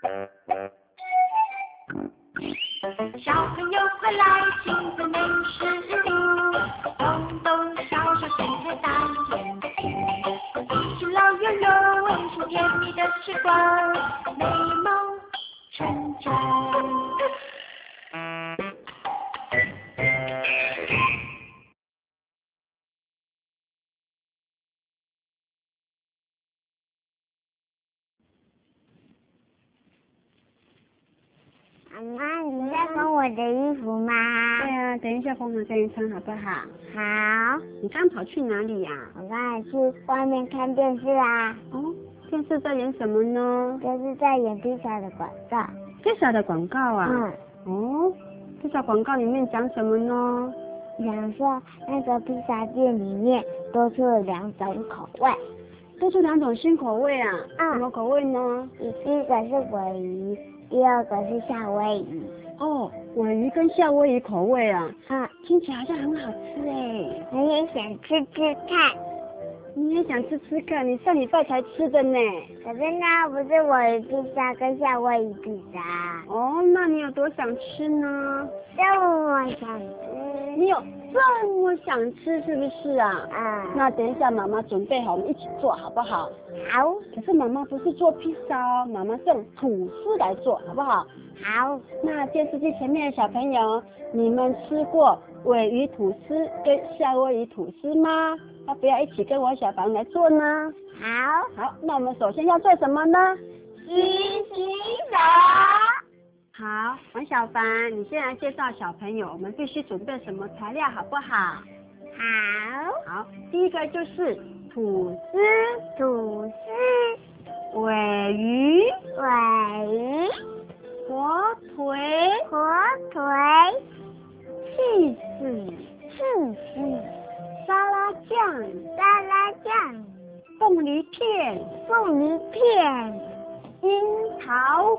小朋友快来亲子美食里，动动小手伸开大眼睛，一起老悠悠闻出甜蜜的时光，美梦成真。 妈妈，你在缝我的衣服吗？ 对啊，等一下缝好给你穿好不好？ 好。 你刚跑去哪里呀？ 我刚才去外面看电视啊。 哦，电视在演什么呢？ 电视在演披萨的广告。 披萨的广告啊？ 嗯。 哦，披萨广告里面讲什么呢？ 讲说那个披萨店里面多出了2种口味。 多出2种新口味啊？什么口味呢？ 第一个是鲔鱼，第二个是夏威夷。 哦，鲔鱼跟夏威夷口味啊？听起来好像很好吃哎。 我也想吃吃看。 你也想吃吃看？你上礼拜才吃的呢。 可是那不是鲔鱼披萨跟夏威夷披萨。 哦，那你有多想吃呢？ 这么想吃。 你有这么想吃是不是啊？那等一下妈妈准备好，我们一起做好不好？ 好。 可是妈妈不是做披萨哦，妈妈是用吐司来做，好不好？ 好。 那电视机前面的小朋友，你们吃过鲔鱼吐司跟夏威夷吐司吗？要不要一起跟我小凡来做呢？好，那我们首先要做什么呢？ 洗手。 好，王小凡，你先来介绍小朋友，我们必须准备什么材料，好不好？好，第一个就是吐司、鲔鱼、火腿、起司、沙拉酱、凤梨片、樱桃、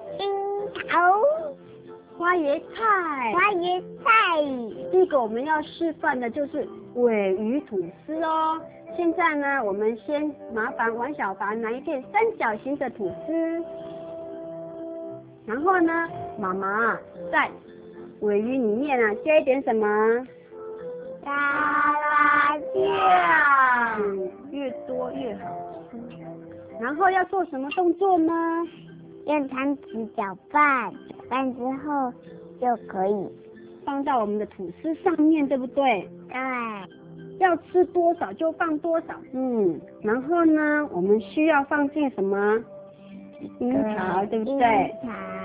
花椰菜。第一个我们要示范的就是鲔鱼吐司哦。现在呢，我们先麻烦王小凡拿一片3角形的吐司，然后呢，妈妈在鲔鱼里面啊加一点什么？ 沙拉酱。 越多越好吃。然后要做什么动作呢？ 用汤匙搅拌之后就可以放到我们的吐司上面，对不对？ 对。 要吃多少就放多少。然后呢，我们需要放进什么？樱桃，对不对？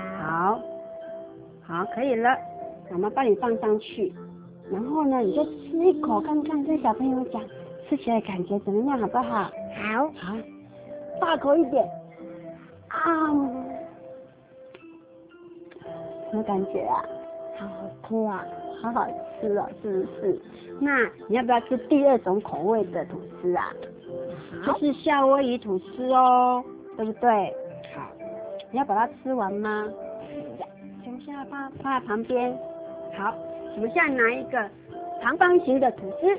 好，可以了，妈妈帮你放上去。然后呢，你就吃一口看看，跟小朋友讲吃起来感觉怎么样，好不好？好，大口一点。什么感觉啊？ 好好吃啊！ 好好吃哦，是不是？那你要不要吃第2种口味的吐司啊？就是夏威夷吐司哦，对不对？好，你要把它吃完吗？等一下放在旁边。好，我们现在拿一个长方形的吐司，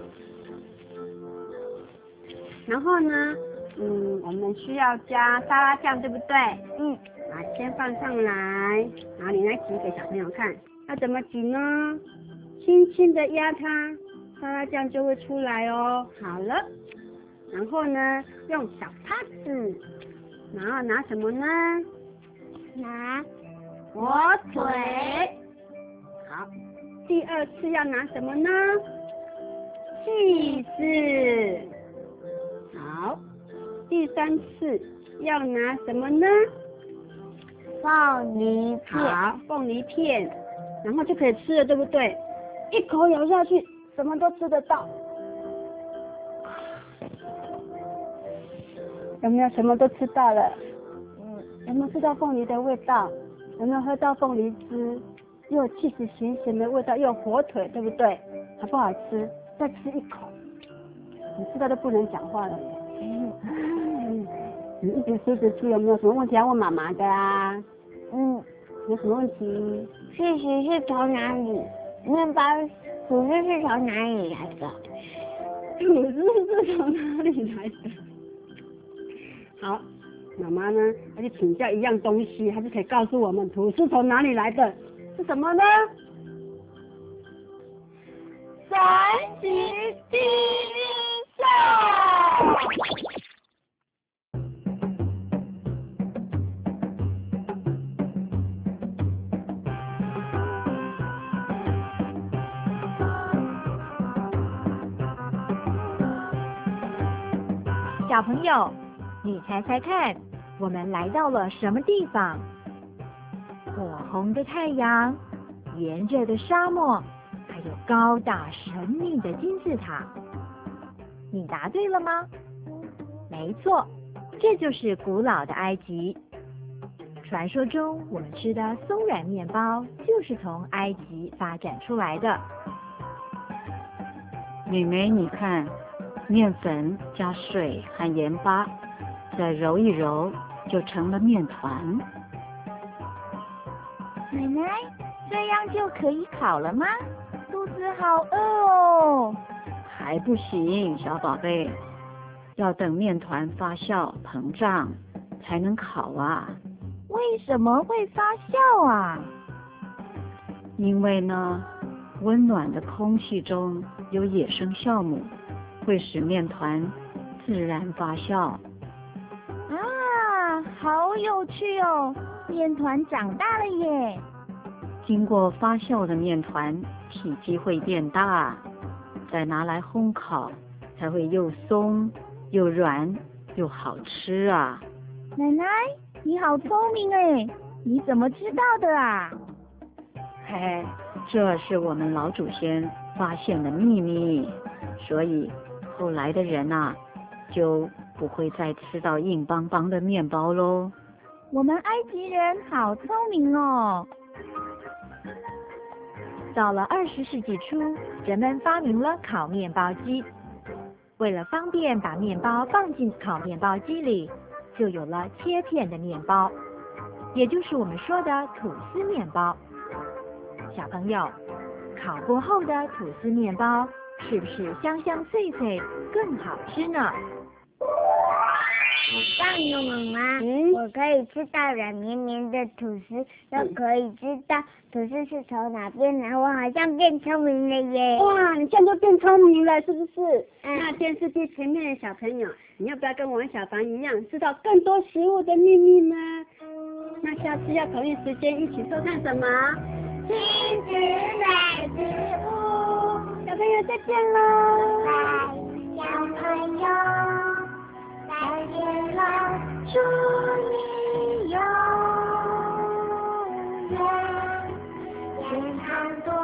然后呢，我们需要加沙拉酱，对不对？先放上来，然后你来挤给小朋友看，要怎么挤呢？轻轻的压它，沙拉酱就会出来哦。好了，然后呢，用小叉子，然后拿什么呢？ 拿火腿。好，第2次要拿什么呢？起司。好，第3次要拿什么呢？ 凤梨片。 好，凤梨片，然后就可以吃了，对不对？一口咬下去，什么都吃得到。有没有什么都吃到了？有没有吃到凤梨的味道？有没有喝到凤梨汁？又有起司咸咸的味道，又有火腿，对不对？好不好吃？再吃一口，你吃到都不能讲话了。你一直吃，有没有什么问题要问妈妈的啊？有什么问题？ 事实是从哪里？面包吐司是从哪里来的？ 吐司是从哪里来的？好， 妈妈呢要去请教一样东西，它就可以告诉我们吐司从哪里来的，是什么呢？ 三级地理赛。 小朋友，你猜猜看，我们来到了什么地方？火红的太阳，炎热的沙漠，还有高大神秘的金字塔。你答对了吗？没错，这就是古老的埃及。传说中，我们吃的松软面包就是从埃及发展出来的。 妹妹，你看，面粉加水和盐巴，再揉一揉，就成了面团。 奶奶，这样就可以烤了吗？肚子好饿哦。 还不行，小宝贝，要等面团发酵膨胀才能烤啊。 为什么会发酵啊？ 因为呢，温暖的空气中有野生酵母，会使面团自然发酵。 啊，好有趣哦！面团长大了耶。 经过发酵的面团体积会变大，再拿来烘烤，才会又松又软又好吃啊。 奶奶，你好聪明哎，你怎么知道的啊？ 嘿，这是我们老祖先发现的秘密，所以后来的人啊，就不会再吃到硬邦邦的面包喽。 我们埃及人好聪明哦。 到了20世纪初，人们发明了烤面包机。为了方便把面包放进烤面包机里，就有了切片的面包，也就是我们说的吐司面包。小朋友，烤过后的吐司面包是不是香香脆脆，更好吃呢？ 这样的妈妈，我可以吃到软绵绵的吐司，又可以知道吐司是从哪边来，我好像变聪明了耶！ 哇，你这样就变聪明了，是不是？那电视机前面的小朋友，你要不要跟王小凡一样，知道更多食物的秘密呢？那下次要同一时间一起收看什么？ 亲子美食屋， 小朋友再见喽！ 拜，小朋友，再见了，祝你永远健康多。